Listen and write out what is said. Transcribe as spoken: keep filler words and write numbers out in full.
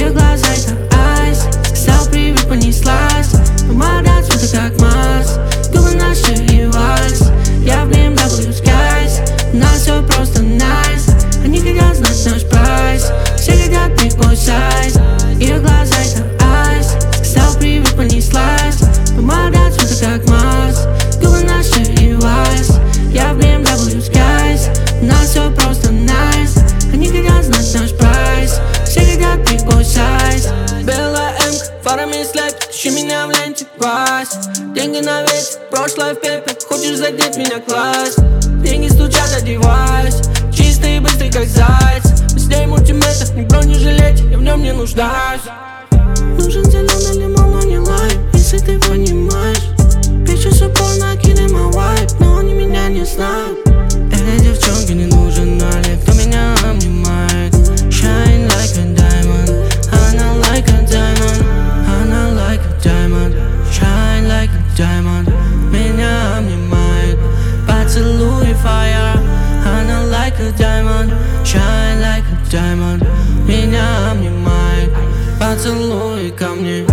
Ее глаза это айс. Сказал привет, понеслась. Помада цвета как Марс. Губы наши и вальс. Я в би эм дабл ю Skies. У нас все просто nice. Они хотят знать наш прайс. Все хотят big boy size. Ее глаза это айс. Сказал привет, понеслась. Помада цвета как Марс. Губы наши и вальс. Я в би эм дабл ю Skies. У нас все просто nice. Они хотят знать наш прайс. Все хотят big boy size. Белая эмка, фарами слайп. Ищи меня в ленте, вайс. Деньги на ветер, прошлое в пепе. Хочешь задеть меня, класс. Деньги стучат, одеваюсь. Чистый и быстрый, как заяц. Мы с ней мультиметр, ни бронежилете. Я в нем не нуждаюсь. Нужен зеленый лимон, но не лайм. Если ты понимаешь. Пишешь упор, накинь мой вайб. Но они меня не знают. Этой девчонке не нужен налик. Кто меня обнимает. Shine like a diamond. Она like a diamond. Она like a diamond. Shine like a diamond. Меня обнимает. Поцелуй fire. Она like a diamond. Shine like a diamond. Меня обнимает. Поцелуй ко мне.